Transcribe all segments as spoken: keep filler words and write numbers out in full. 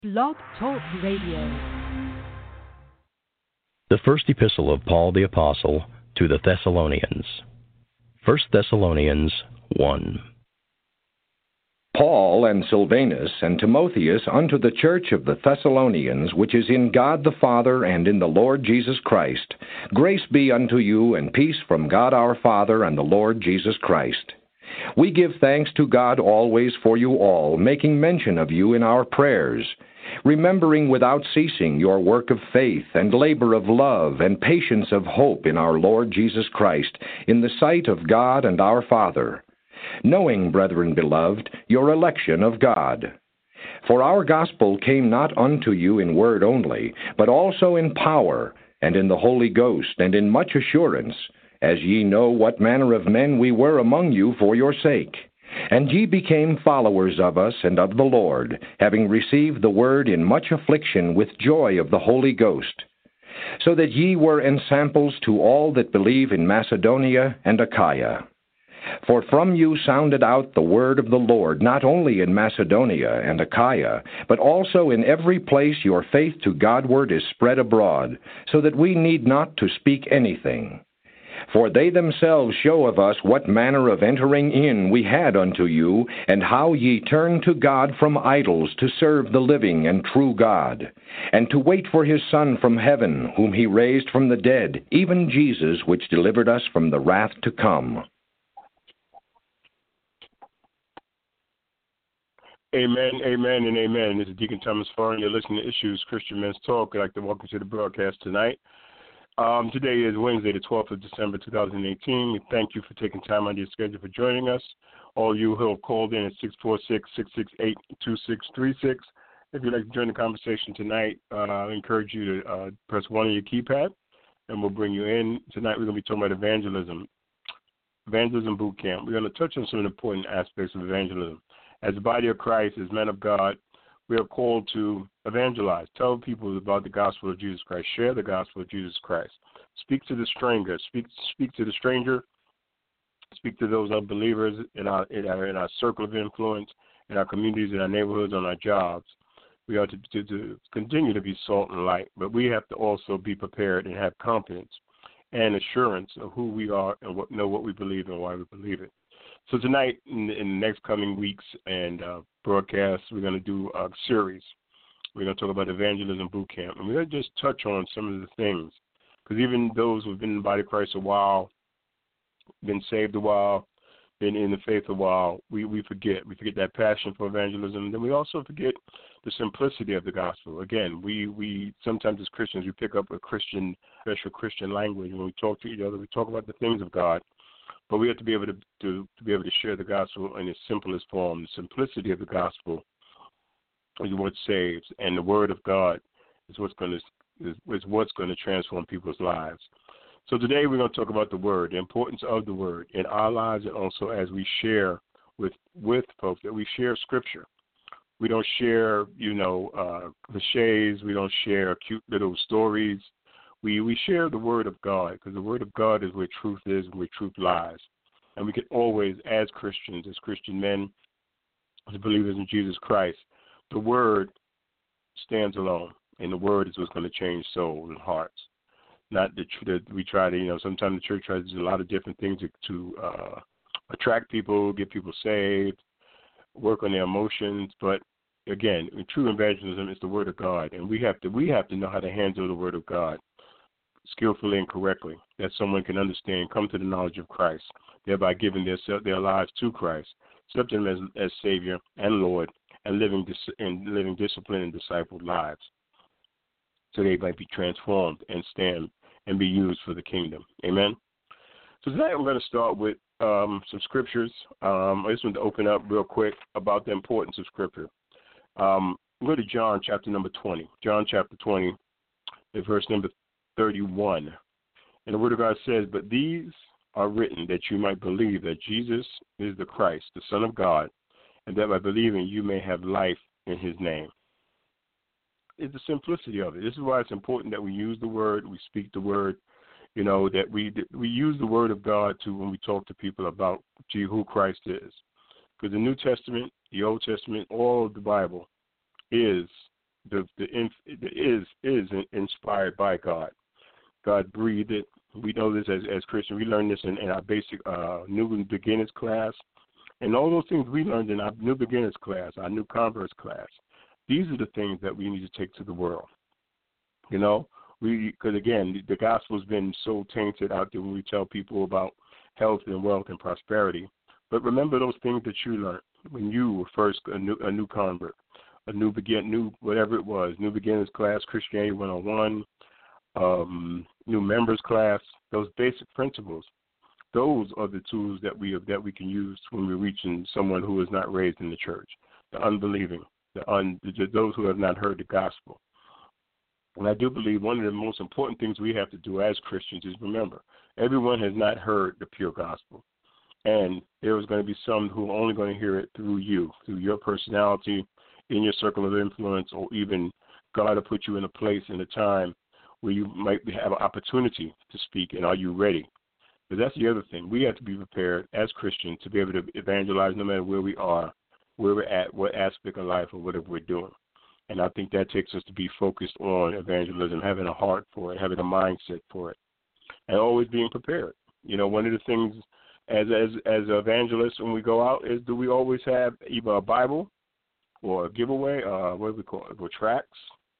Blog Talk Radio. The first epistle of Paul the Apostle to the Thessalonians. First Thessalonians one. Paul and Silvanus and Timotheus unto the church of the Thessalonians, which is in God the Father and in the Lord Jesus Christ, grace be unto you and peace from God our Father and the Lord Jesus Christ. We give thanks to God always for you all, making mention of you in our prayers, remembering without ceasing your work of faith and labor of love and patience of hope in our Lord Jesus Christ, in the sight of God and our Father, knowing, brethren beloved, your election of God. For our gospel came not unto you in word only, but also in power, and in the Holy Ghost, and in much assurance, as ye know what manner of men we were among you for your sake. And ye became followers of us and of the Lord, having received the word in much affliction with joy of the Holy Ghost, so that ye were ensamples to all that believe in Macedonia and Achaia. For from you sounded out the word of the Lord, not only in Macedonia and Achaia, but also in every place your faith to Godward is spread abroad, so that we need not to speak anything. For they themselves show of us what manner of entering in we had unto you, and how ye turned to God from idols to serve the living and true God, and to wait for his Son from heaven, whom he raised from the dead, even Jesus, which delivered us from the wrath to come. Amen, amen, and amen. This is Deacon Thomas Farr, and you're listening to Issues Christian Men's Talk. I'd like to welcome you to the broadcast tonight. Um, today is Wednesday, the twelfth of December, two thousand eighteen. We thank you for taking time out of your schedule for joining us. All you who have called in at six four six, six six eight, two six three six. If you'd like to join the conversation tonight, uh, I encourage you to uh, press one on your keypad, and we'll bring you in. Tonight we're going to be talking about evangelism, evangelism boot camp. We're going to touch on some important aspects of evangelism. As the body of Christ, as men of God, we are called to evangelize, tell people about the gospel of Jesus Christ, share the gospel of Jesus Christ, speak to the stranger, speak speak to the stranger, speak to those unbelievers in our in our, in our circle of influence, in our communities, in our neighborhoods, on our jobs. We are to, to, to continue to be salt and light, but we have to also be prepared and have confidence and assurance of who we are and what, know what we believe and why we believe it. So tonight, in the, in the next coming weeks and uh, broadcasts, we're going to do a series. We're going to talk about evangelism boot camp, and we're going to just touch on some of the things, because even those who've been in the body of Christ a while, been saved a while, been in the faith a while, we, we forget. We forget that passion for evangelism, and then we also forget the simplicity of the gospel. Again, we, we sometimes as Christians, we pick up a Christian, special Christian language when we talk to each other. We talk about the things of God. But we have to be able to, to to be able to share the gospel in its simplest form. The simplicity of the gospel is what saves, and the word of God is what's going to is, is what's going to transform people's lives. So today we're going to talk about the word, the importance of the word in our lives, and also as we share with with folks that we share Scripture. We don't share, you know, uh, cliches. We don't share cute little stories. We we share the word of God, because the word of God is where truth is and where truth lies. And we can always, as Christians, as Christian men, as believers in Jesus Christ, the word stands alone, and the word is what's going to change souls and hearts. Not that, that we try to, you know, sometimes the church tries to do a lot of different things to, to uh, attract people, get people saved, work on their emotions, but again, true evangelism is the word of God, and we have to we have to know how to handle the word of God skillfully and correctly, that someone can understand, come to the knowledge of Christ, thereby giving their their lives to Christ, accepting him as, as Savior and Lord, and living dis, and living disciplined and discipled lives, so they might be transformed and stand and be used for the kingdom. Amen. So tonight we're going to start with um, some scriptures. Um, I just want to open up real quick about the importance of Scripture. Um, go to John chapter number twenty. John chapter twenty, verse number thirty-one. And the Word of God says, "But these are written that you might believe that Jesus is the Christ, the Son of God, and that by believing you may have life in his name." It's the simplicity of it. This is why it's important that we use the Word, we speak the Word, you know, that we that we use the Word of God to when we talk to people about gee, who Christ is. Because the New Testament, the Old Testament, all of the Bible is the the, the is is inspired by God. God breathed it. We know this as as Christians. We learned this in, in our basic uh, New Beginners class, and all those things we learned in our New Beginners class, our New Converts class. These are the things that we need to take to the world. You know, we because again, the gospel's been so tainted out there when we tell people about health and wealth and prosperity. But remember those things that you learned when you were first a new a new convert, a new begin new whatever it was, New Beginners class, Christianity one oh one. Um, new members class, those basic principles, those are the tools that we have, that we can use when we're reaching someone who is not raised in the church, the unbelieving, the, un, the those who have not heard the gospel. And I do believe one of the most important things we have to do as Christians is remember, everyone has not heard the pure gospel. And there is going to be some who are only going to hear it through you, through your personality, in your circle of influence, or even God will put you in a place and a time where you might have an opportunity to speak, and are you ready? But that's the other thing. We have to be prepared as Christians to be able to evangelize no matter where we are, where we're at, what aspect of life, or whatever we're doing. And I think that takes us to be focused on evangelism, having a heart for it, having a mindset for it, and always being prepared. You know, one of the things as as as evangelists when we go out is do we always have either a Bible or a giveaway, uh, what do we call it, or tracts,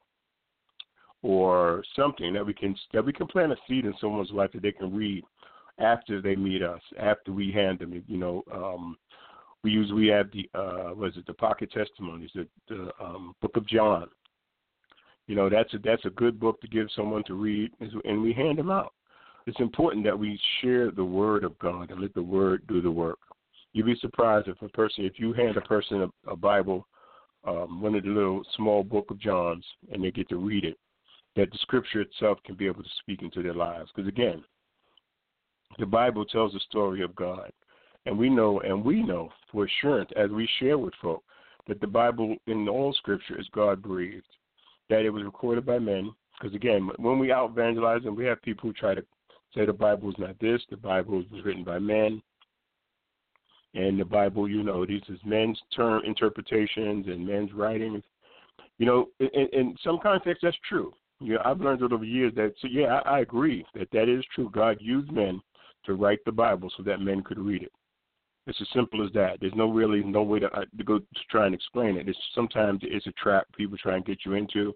or something that we can that we can plant a seed in someone's life that they can read after they meet us, after we hand them. You know, um, we use we have the uh, what is it, the pocket testimonies, the, the um, Book of John. You know, that's a that's a good book to give someone to read, and we hand them out. It's important that we share the word of God and let the word do the work. You'd be surprised if a person, if you hand a person a, a Bible, um, one of the little small Book of Johns, and they get to read it, that the scripture itself can be able to speak into their lives. Because, again, the Bible tells the story of God. And we know, and we know for assurance, as we share with folk, that the Bible in all scripture is God-breathed, that it was recorded by men. Because, again, when we out-evangelize them, we have people who try to say the Bible is not this, the Bible was written by men. And the Bible, you know, these is men's term interpretations and men's writings. You know, in, in some context, that's true. Yeah, I've learned over the years that, so yeah, I, I agree that that is true. God used men to write the Bible so that men could read it. It's as simple as that. There's no really no way to, uh, to go to try and explain it. It's sometimes it's a trap people try and get you into,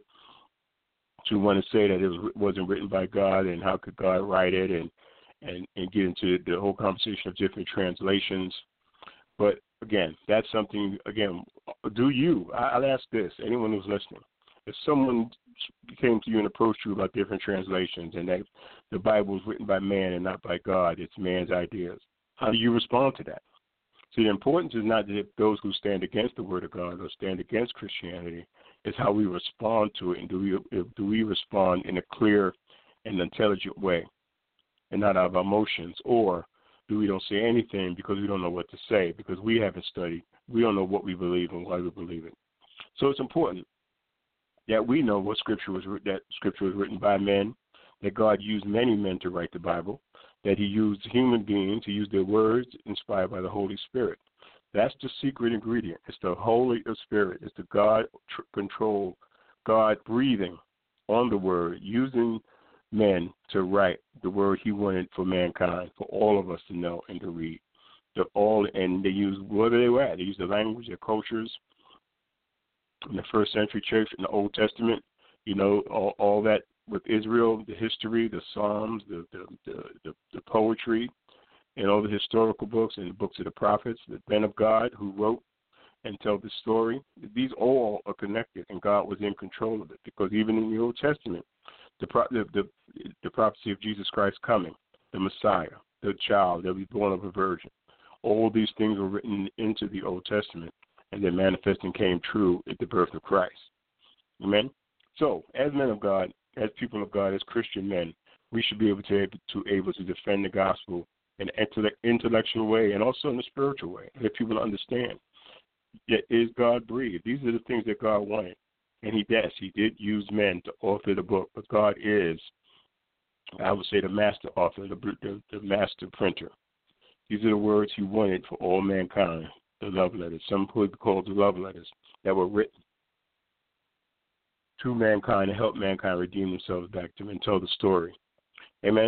to want to say that it was, wasn't written by God and how could God write it, and, and, and get into the whole conversation of different translations. But, again, that's something, again, do you, I'll ask this, anyone who's listening, if someone came to you and approached you about different translations and that the Bible is written by man and not by God, it's man's ideas, how do you respond to that? See, the importance is not that those who stand against the Word of God or stand against Christianity, it's how we respond to it, and do we do we respond in a clear and intelligent way and not out of emotions, or do we don't say anything because we don't know what to say, because we haven't studied, we don't know what we believe and why we believe it. So it's important that we know what Scripture was that Scripture was written by men, that God used many men to write the Bible, that He used human beings, He used their words inspired by the Holy Spirit. That's the secret ingredient. It's the Holy Spirit. It's the God tr- control, God breathing on the Word, using men to write the Word He wanted for mankind, for all of us to know and to read. The all and they use wherever they were at. They used the language, their cultures. In the first century church, in the Old Testament, you know, all, all that with Israel, the history, the Psalms, the the, the the the poetry, and all the historical books and the books of the prophets, the men of God who wrote and tell the story. These all are connected, and God was in control of it. Because even in the Old Testament, the the the, the prophecy of Jesus Christ coming, the Messiah, the child that was born of a virgin, all these things were written into the Old Testament, and then manifesting came true at the birth of Christ. Amen? So, as men of God, as people of God, as Christian men, we should be able to, to able to defend the gospel in an intellectual way and also in a spiritual way, let people understand that is God breathed. These are the things that God wanted. And He does. He did use men to author the book, but God is, I would say, the master author, the, the, the master printer. These are the words He wanted for all mankind, the love letters. Some would call the love letters that were written. to mankind and help mankind redeem themselves back to him and tell the story. Amen?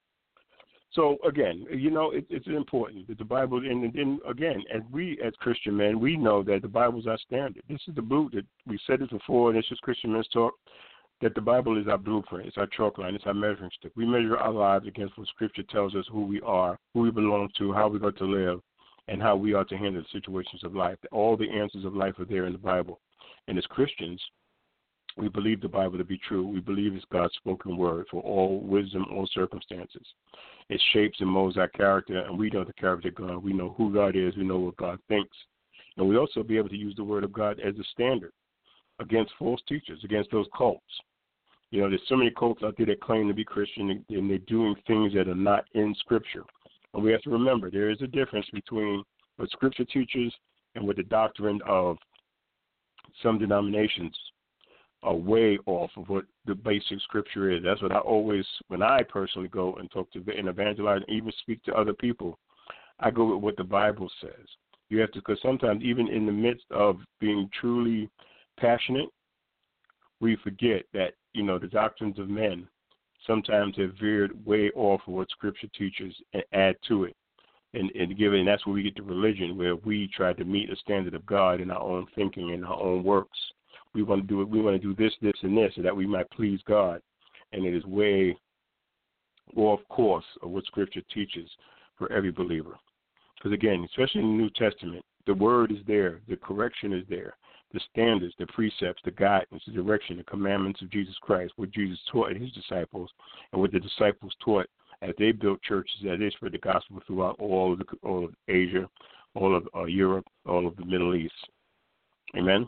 So, again, you know, it, it's important that the Bible, and then, again, as we as Christian men, we know that the Bible is our standard. This is the blue, that we said this before, and it's just Christian men's talk, that the Bible is our blueprint, it's our chalk line, it's our measuring stick. We measure our lives against what Scripture tells us who we are, who we belong to, how we're going to live, and how we are to handle the situations of life. All the answers of life are there in the Bible. And as Christians, we believe the Bible to be true. We believe it's God's spoken word for all wisdom, all circumstances. It shapes and molds our character, and we know the character of God. We know who God is. We know what God thinks. And we also be able to use the word of God as a standard against false teachers, against those cults. You know, there's so many cults out there that claim to be Christian, and they're doing things that are not in Scripture. And we have to remember there is a difference between what Scripture teaches and what the doctrine of some denominations are way off of what the basic Scripture is. That's what I always, when I personally go and talk to and evangelize and even speak to other people, I go with what the Bible says. You have to, because sometimes even in the midst of being truly passionate, we forget that, you know, the doctrines of men sometimes have veered way off of what Scripture teaches and add to it. And, and give it, and that's where we get to religion, where we try to meet a standard of God in our own thinking and our own works. We want to do it. We want to do this, this, and this, so that we might please God. And it is way off course of what Scripture teaches for every believer. Because again, especially in the New Testament, the word is there, the correction is there, the standards, the precepts, the guidance, the direction, the commandments of Jesus Christ, what Jesus taught his disciples, and what the disciples taught as they built churches, as they spread the gospel throughout all of the, all of Asia, all of uh, Europe, all of the Middle East. Amen.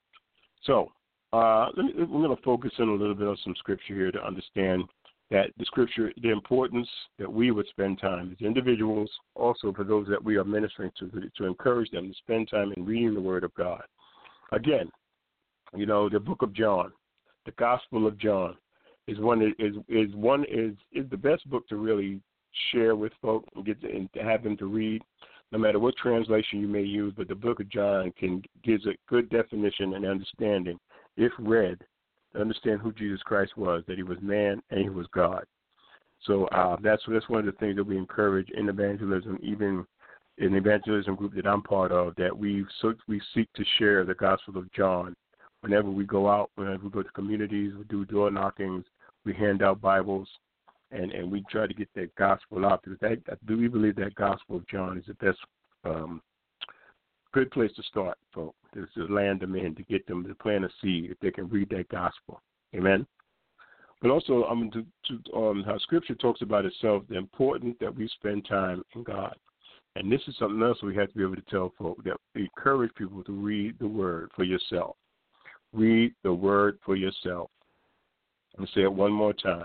So uh, let me, we're going to focus in a little bit on some Scripture here to understand that the Scripture, the importance that we would spend time as individuals, also for those that we are ministering to, to encourage them to spend time in reading the Word of God. Again, you know, the book of John, the Gospel of John, is one is is one is is the best book to really share with folks and get to, and to have them to read, no matter what translation you may use. But the book of John can gives a good definition and understanding, if read, to understand who Jesus Christ was, that he was man and he was God. So uh, that's that's one of the things that we encourage in evangelism, even in the evangelism group that I'm part of, that we so, we seek to share the Gospel of John. Whenever we go out, whenever we go to communities, we do door knockings, we hand out Bibles, and, and we try to get that gospel out. Because that, I do we believe that Gospel of John is the best um, good place to start, folks. Is to land them in, to get them to plant a seed if they can read that gospel. Amen. But also, I mean, to, to um, how Scripture talks about itself, the importance that we spend time in God. And this is something else we have to be able to tell folks, that we encourage people to read the Word for yourself. Read the Word for yourself. I'm going to say it one more time.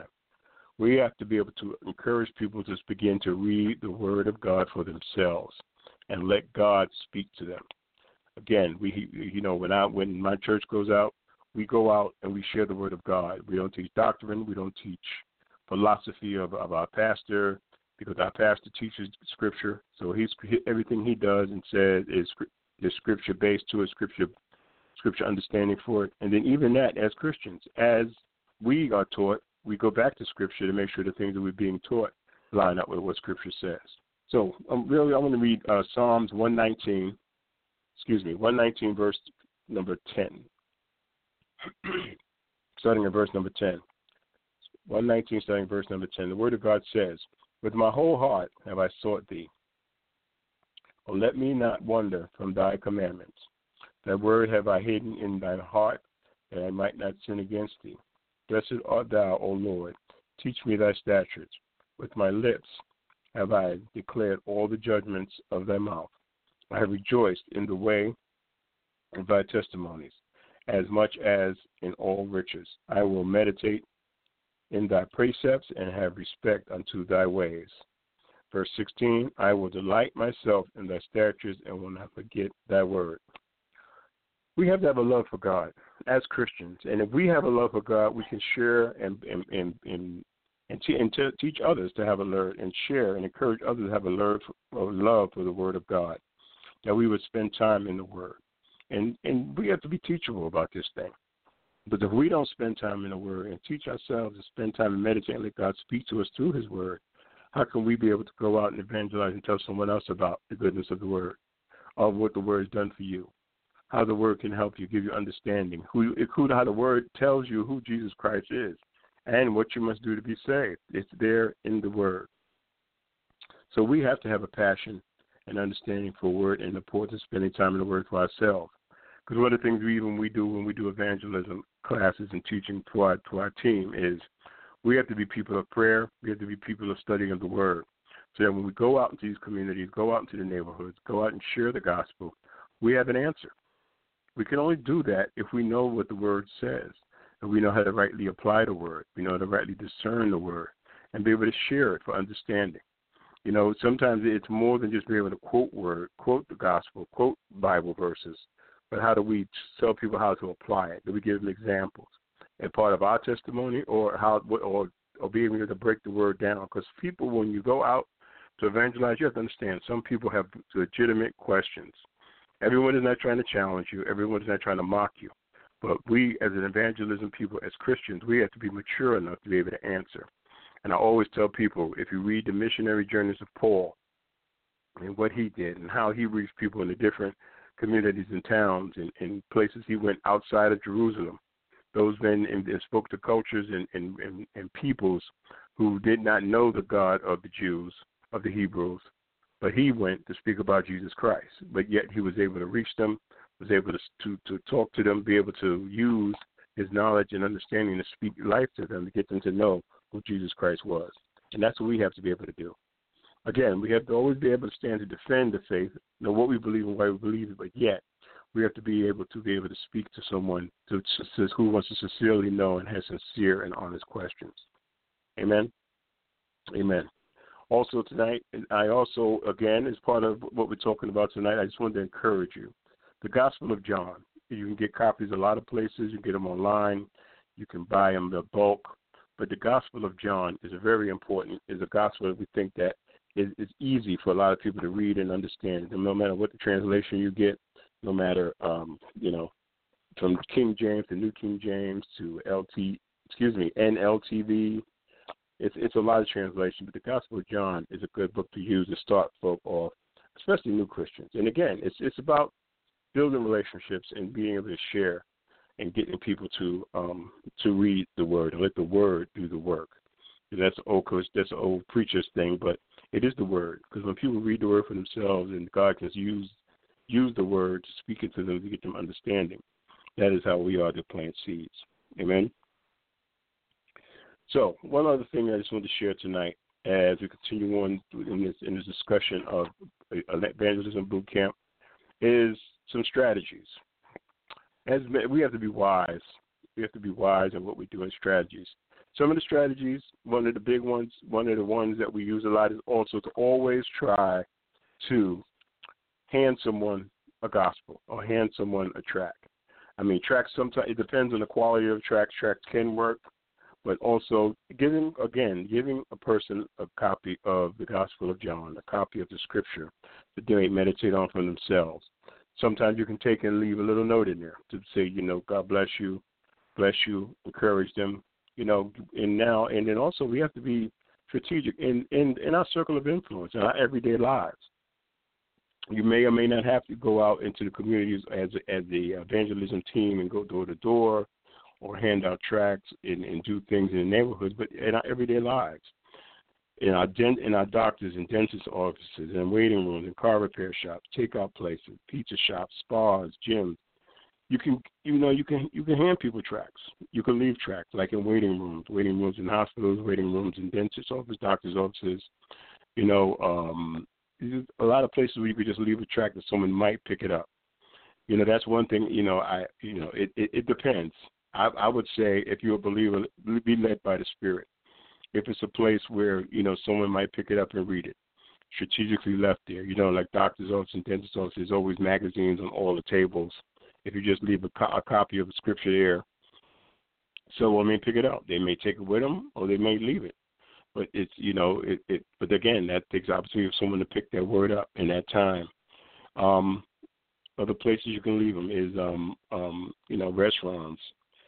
We have to be able to encourage people to begin to read the Word of God for themselves and let God speak to them. Again, we, you know, when I, when my church goes out, we go out and we share the Word of God. We don't teach doctrine. We don't teach philosophy of, of our pastor, because our pastor teaches Scripture. So he's everything he does and says is, is Scripture based to a Scripture Scripture understanding for it. And then even that, as Christians, as we are taught, we go back to Scripture to make sure the things that we're being taught line up with what Scripture says. So um, really, I want to read uh, Psalms one nineteen, excuse me, one nineteen, verse number ten. Starting at verse number ten. one nineteen, starting at verse number ten. The Word of God says, "With my whole heart have I sought thee. O let me not wander from thy commandments. Thy word have I hidden in thine heart, that I might not sin against thee. Blessed art thou, O Lord. Teach me thy statutes. With my lips have I declared all the judgments of thy mouth. I have rejoiced in the way of thy testimonies, as much as in all riches. I will meditate in thy precepts and have respect unto thy ways." Verse sixteen, "I will delight myself in thy statutes and will not forget thy word." We have to have a love for God as Christians, and if we have a love for God, we can share and and and and, and, te- and te- teach others to have a love, and share and encourage others to have a love for, a love for the Word of God. That we would spend time in the Word, and and we have to be teachable about this thing. But if we don't spend time in the Word and teach ourselves to spend time and meditate and let God speak to us through His Word, how can we be able to go out and evangelize and tell someone else about the goodness of the Word, of what the Word has done for you, how the Word can help you, give you understanding, who, who how the Word tells you who Jesus Christ is and what you must do to be saved. It's there in the Word. So we have to have a passion and understanding for the Word and the importance of spending time in the Word for ourselves. Because one of the things we even we do when we do evangelism classes and teaching to our, to our team is we have to be people of prayer. We have to be people of studying of the Word. So that when we go out into these communities, go out into the neighborhoods, go out and share the gospel, we have an answer. We can only do that if we know what the Word says, and we know how to rightly apply the Word. We know how to rightly discern the Word and be able to share it for understanding. You know, sometimes it's more than just being able to quote Word, quote the gospel, quote Bible verses, but how do we tell people how to apply it? Do we give them examples and part of our testimony, or how, or, or being able to break the Word down? Because people, when you go out to evangelize, you have to understand some people have legitimate questions. Everyone is not trying to challenge you. Everyone is not trying to mock you. But we, as an evangelism people, as Christians, we have to be mature enough to be able to answer. And I always tell people, if you read the missionary journeys of Paul and what he did and how he reached people in the different communities and towns and, and places he went outside of Jerusalem, those men and, and spoke to cultures and, and, and, and peoples who did not know the God of the Jews, of the Hebrews, but he went to speak about Jesus Christ. But yet he was able to reach them, was able to, to, to talk to them, be able to use his knowledge and understanding to speak life to them, to get them to know who Jesus Christ was. And that's what we have to be able to do. Again, we have to always be able to stand to defend the faith, know what we believe and why we believe it, but yet we have to be able to be able to speak to someone to, to, who wants to sincerely know and has sincere and honest questions. Amen? Amen. Also tonight, and I also, again, as part of what we're talking about tonight, I just wanted to encourage you. The Gospel of John. You can get copies a lot of places. You can get them online. You can buy them in bulk. But the Gospel of John is a very important, is a gospel that we think that is, is easy for a lot of people to read and understand. And no matter what the translation you get, no matter, um, you know, from King James to New King James to L T, excuse me, N L T V, it's it's a lot of translation. But the Gospel of John is a good book to use to start folk off, especially new Christians. And again, it's it's about building relationships and being able to share and getting people to um, to read the Word and let the Word do the work. And that's old, that's an old preacher's thing, but it is the Word. Because when people read the Word for themselves and God can use use the Word to speak it to them to get them understanding, that is how we are to plant seeds. Amen? So one other thing I just want to share tonight as we continue on in this, in this discussion of evangelism boot camp is some strategies. As we have to be wise. We have to be wise in what we do in strategies. Some of the strategies, one of the big ones, one of the ones that we use a lot is also to always try to hand someone a gospel or hand someone a track. I mean, tracks sometimes, it depends on the quality of tracks. Tracks can work, but also giving, again, giving a person a copy of the Gospel of John, a copy of the Scripture that they may meditate on for themselves. Sometimes you can take and leave a little note in there to say, you know, God bless you, bless you, encourage them, you know, and now, and then also we have to be strategic in, in, in our circle of influence, in our everyday lives. You may or may not have to go out into the communities as as the evangelism team and go door to door or hand out tracts and, and do things in the neighborhoods, but in our everyday lives. In our dent, in our doctors and dentist offices, and waiting rooms, and car repair shops, takeout places, pizza shops, spas, gyms, you can, you know, you can, you can hand people tracts. You can leave tracts, like in waiting rooms, waiting rooms in hospitals, waiting rooms in dentist offices, doctors' offices. You know, um, a lot of places where you could just leave a tract that someone might pick it up. You know, that's one thing. You know, I, you know, it, it, it depends. I, I would say if you're a believer, be led by the Spirit. If it's a place where, you know, someone might pick it up and read it, strategically left there. You know, like doctor's office and dentist's office, there's always magazines on all the tables. If you just leave a, co- a copy of the Scripture there, someone may pick it up. They may take it with them or they may leave it. But it's, you know, it, it but again, that takes the opportunity for someone to pick that word up in that time. Um, other places you can leave them is, um, um, you know, restaurants,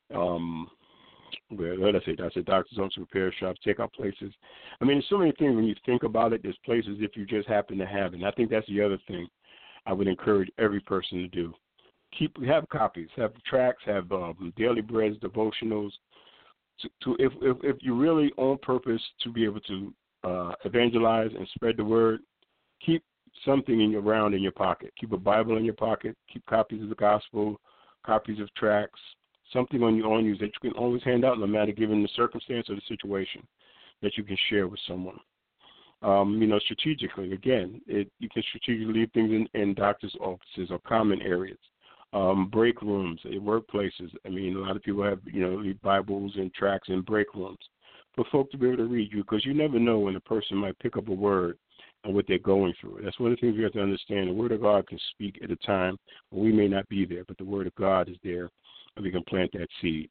um, where, what did I say? I said doctors, homes, repair shops, take-out places. I mean, there's so many things when you think about it. There's places if you just happen to have it. And I think that's the other thing I would encourage every person to do. Keep have copies, have tracts, have um, daily breads, devotionals. To, to if, if if you're really on purpose to be able to uh, evangelize and spread the word, keep something in your around in your pocket. Keep a Bible in your pocket. Keep copies of the gospel, copies of tracts, something on your own use that you can always hand out, no matter given the circumstance or the situation, that you can share with someone. Um, you know, strategically, again, it, you can strategically leave things in, in doctors' offices or common areas, um, break rooms, uh, workplaces. I mean, a lot of people have, you know, leave Bibles and tracts in break rooms for folk to be able to read you, because you never know when a person might pick up a word and what they're going through. That's one of the things we have to understand. The Word of God can speak at a time when we may not be there, but the Word of God is there, and we can plant that seed.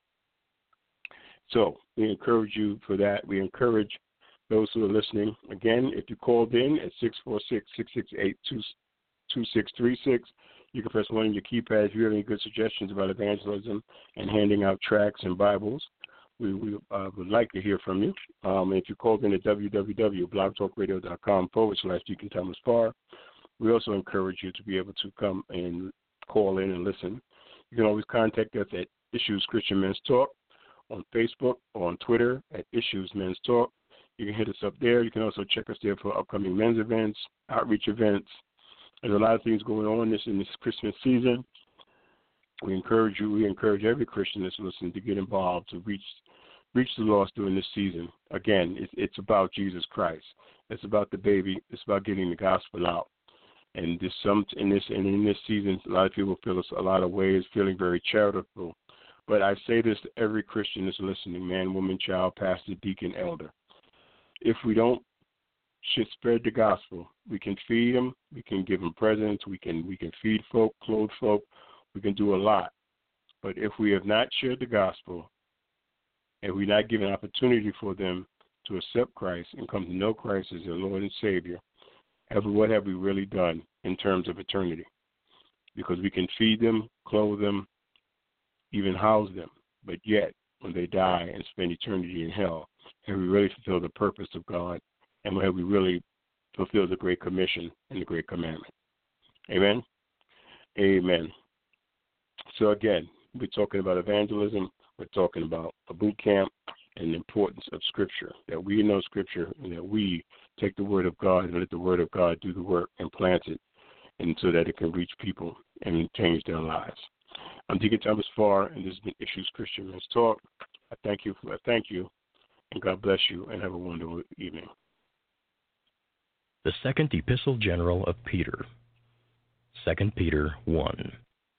So we encourage you for that. We encourage those who are listening. Again, if you called in at six four six, six six eight, two six three six, you can press one on your keypad if you have any good suggestions about evangelism and handing out tracts and Bibles. We, we uh, would like to hear from you. Um, if you called in at www.blogtalkradio.com forward slash Deacon Thomas Farr, we also encourage you to be able to come and call in and listen. You can always contact us at Issues Christian Men's Talk on Facebook or on Twitter at Issues Men's Talk. You can hit us up there. You can also check us there for upcoming men's events, outreach events. There's a lot of things going on this in this Christmas season. We encourage you, we encourage every Christian that's listening to get involved, to reach reach the lost during this season. Again, it's, it's about Jesus Christ. It's about the baby. It's about getting the gospel out. And this some in this and in this season, a lot of people feel a lot of ways, feeling very charitable. But I say this to every Christian that's listening, man, woman, child, pastor, deacon, elder. If we don't should spread the gospel, we can feed them, we can give them presents, we can we can feed folk, clothe folk, we can do a lot. But if we have not shared the gospel, and we're not given opportunity for them to accept Christ and come to know Christ as their Lord and Savior, have we, what have we really done in terms of eternity? Because we can feed them, clothe them, even house them, but yet when they die and spend eternity in hell, have we really fulfilled the purpose of God, and have we really fulfilled the Great Commission and the Great Commandment? Amen? Amen. So again, we're talking about evangelism. We're talking about a boot camp and the importance of Scripture, that we know Scripture and that we take the Word of God and let the Word of God do the work and plant it, and so that it can reach people and change their lives. I'm Deacon Thomas Farr, and this has been Issues Christian Men's Talk. I thank you for I thank you, and God bless you, and have a wonderful evening. The Second Epistle General of Peter, Second Peter one.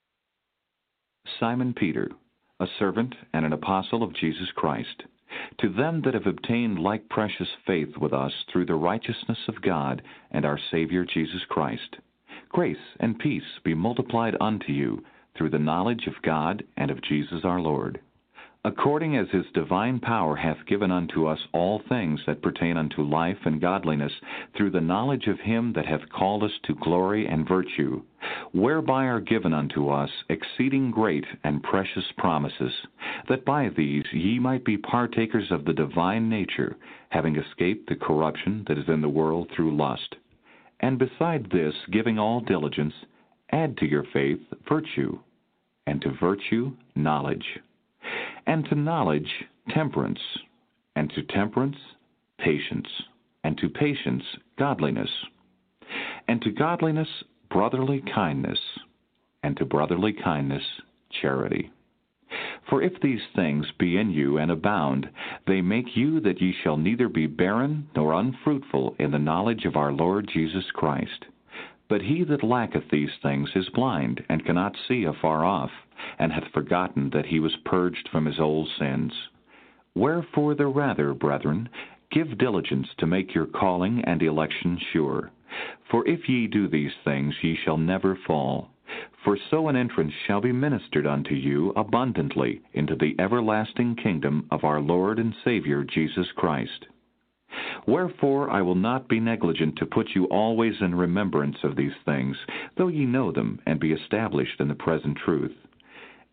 Simon Peter, a servant and an apostle of Jesus Christ, to them that have obtained like precious faith with us through the righteousness of God and our Savior Jesus Christ, grace and peace be multiplied unto you through the knowledge of God and of Jesus our Lord, according as his divine power hath given unto us all things that pertain unto life and godliness, through the knowledge of him that hath called us to glory and virtue, whereby are given unto us exceeding great and precious promises, that by these ye might be partakers of the divine nature, having escaped the corruption that is in the world through lust. And beside this, giving all diligence, add to your faith virtue, and to virtue knowledge, and to knowledge temperance, and to temperance patience, and to patience godliness, and to godliness brotherly kindness, and to brotherly kindness charity. For if these things be in you and abound, they make you that ye shall neither be barren nor unfruitful in the knowledge of our Lord Jesus Christ. But he that lacketh these things is blind, and cannot see afar off, and hath forgotten that he was purged from his old sins. Wherefore the rather, brethren, give diligence to make your calling and election sure. For if ye do these things, ye shall never fall. For so an entrance shall be ministered unto you abundantly into the everlasting kingdom of our Lord and Savior Jesus Christ. Wherefore I will not be negligent to put you always in remembrance of these things, though ye know them, and be established in the present truth.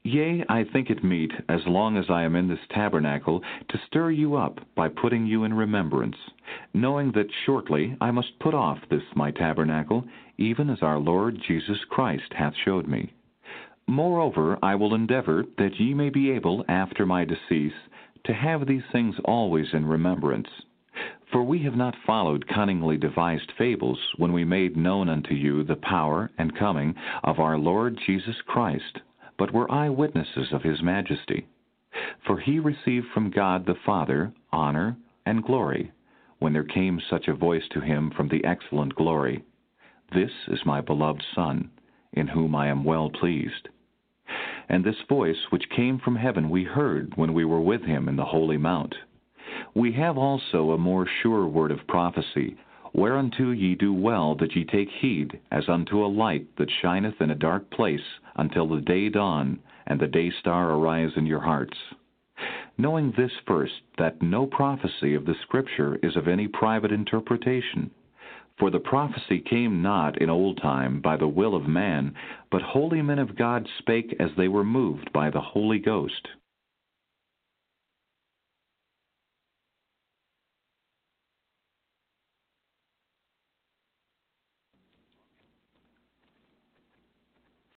Yea, I think it meet, as long as I am in this tabernacle, to stir you up by putting you in remembrance, knowing that shortly I must put off this my tabernacle, even as our Lord Jesus Christ hath showed me. Moreover, I will endeavor that ye may be able, after my decease, to have these things always in remembrance. For we have not followed cunningly devised fables when we made known unto you the power and coming of our Lord Jesus Christ, but were eyewitnesses of his majesty. For he received from God the Father honor and glory, when there came such a voice to him from the excellent glory, This is my beloved Son, in whom I am well pleased. And this voice which came from heaven we heard when we were with him in the holy mount. We have also a more sure word of prophecy, whereunto ye do well that ye take heed, as unto a light that shineth in a dark place, until the day dawn, and the day star arise in your hearts. Knowing this first, that no prophecy of the Scripture is of any private interpretation. For the prophecy came not in old time by the will of man, but holy men of God spake as they were moved by the Holy Ghost.